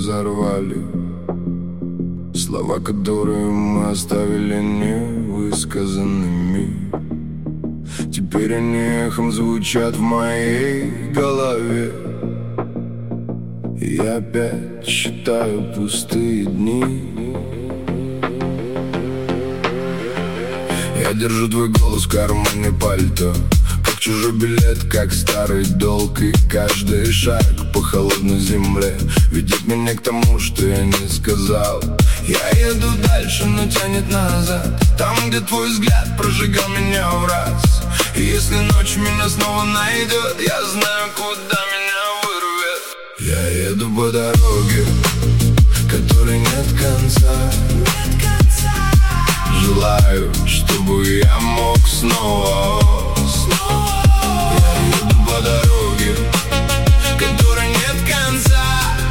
разорвали. Слова, которые мы оставили невысказанными, теперь они эхом звучат в моей голове. И я опять считаю пустые дни. Я держу твой голос в кармане пальто, как чужой билет, как старый долг. И каждый шаг по холодной земле ведет меня к тому, что я не сказал. Я еду дальше, но тянет назад, там, где твой взгляд прожигал меня в раз. И если ночь меня снова найдет, я знаю, куда меня вырвет. Я еду по дороге, которой нет конца. Желаю, чтобы я мог снова. Я еду по дороге, которой нет конца.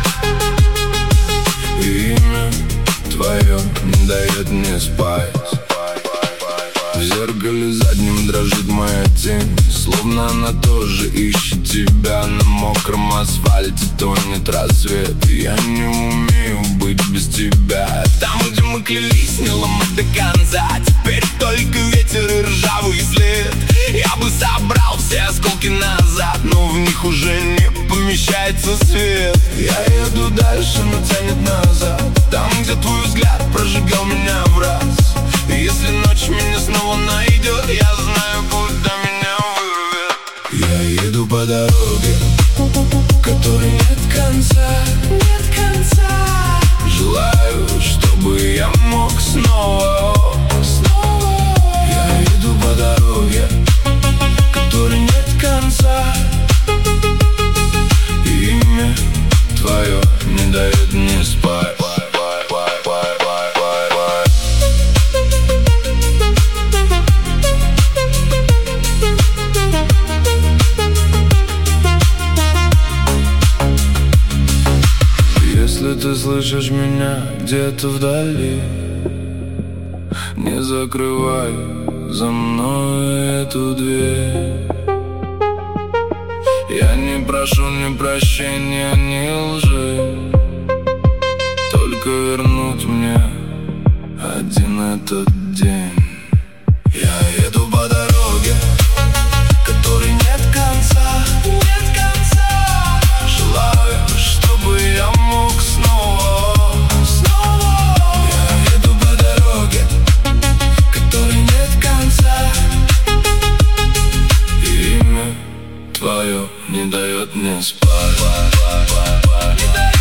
И имя твое не дает мне спать. В зеркале заднем дрожит моя тень, словно она тоже ищет тебя. На мокром асфальте тонет рассвет, и я не умею быть без тебя. Там, где мы клялись не ломать до конца, теперь только ветер и ржавый след. Я бы собрал все осколки назад, но в них уже не помещается свет. Я еду дальше, но тянет назад, там, где твой взгляд прожигал меня в раз. И если ночь меня снова найдет, я знаю, куда меня вырвет. Я еду по дороге, которой нет конца. Желаю, чтобы я мог снова. Я еду по дороге, которой нет конца. И имя твое не дает мне спать. Если ты слышишь меня где-то вдали, не закрывай за мной эту дверь. Я не прошу ни прощения, ни лжи, только вернуть мне один этот день. Я еду по дороге, которой нет конца. Желаю, чтобы я мог снова. Я еду по дороге, которой нет конца. И имя твое не дает мне спать.